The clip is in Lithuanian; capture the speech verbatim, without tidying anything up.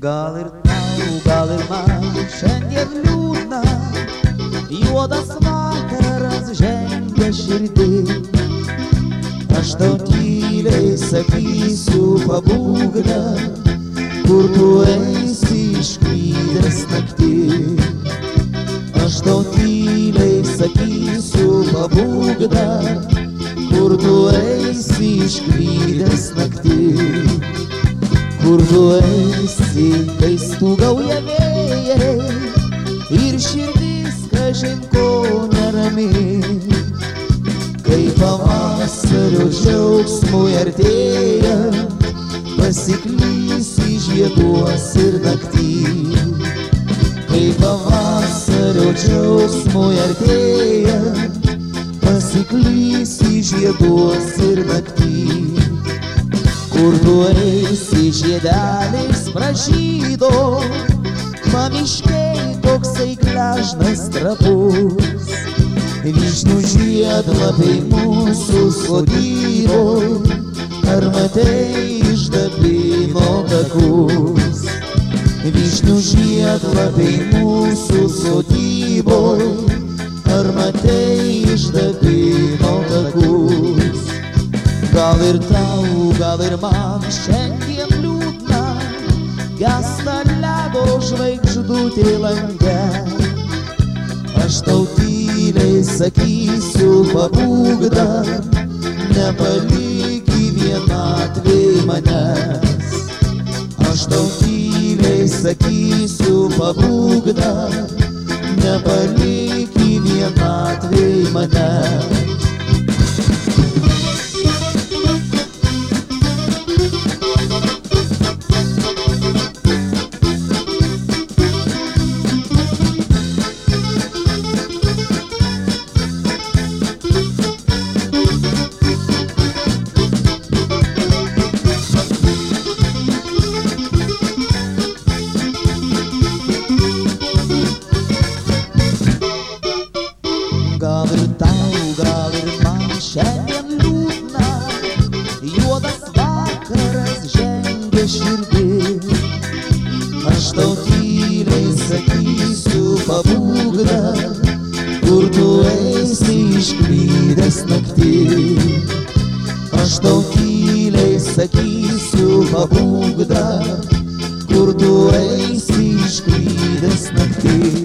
Gal ir tau, gal ir man šiandien liūdna, juodas vakaras žengia širdį. Aš tau tyliai sakysiu pabūgna, kur tu eisi išklydęs naktį. Aš tau tyliai sakysiu pabūgna, kur tu eisi išklydęs naktį. Kur tu eisi, kai stūgauja vėjai ir širdis kažin ko nerami. Kai pavasario džiaugsmui artėja, pasiklysi žieduos ir naktį. Kai pavasario džiaugsmui artėja, pasiklysi žieduos ir naktį. Kur tu eisi žiedeliais pražydo, pamiškei toksai gležnas trapus. Vyšnių žiedlapiai mūsų sodyboj, ar matei išdabino takus? Vyšnių žiedlapiai mūsų sodyboj, ar matei išdabino takus? Gal ir tau, gal ir man šiandien liūdna, gęsta ledo žvaigždutė lange. Aš tau tyliai sakysiu pabūgna, nepalik į vienatvėj manęs. Aš tau tyliai sakysiu pabūgna, nepalik į vienatvėj manęs. Gal ir tau, gal ir man šiandien liūdna, juodas vakaras žengia širdį. Aš tau tyliai sakysiu pabūgna, kur tu eisi išklydęs naktį. Aš tau tyliai sakysiu pabūgna, kur tu eisi išklydęs naktį.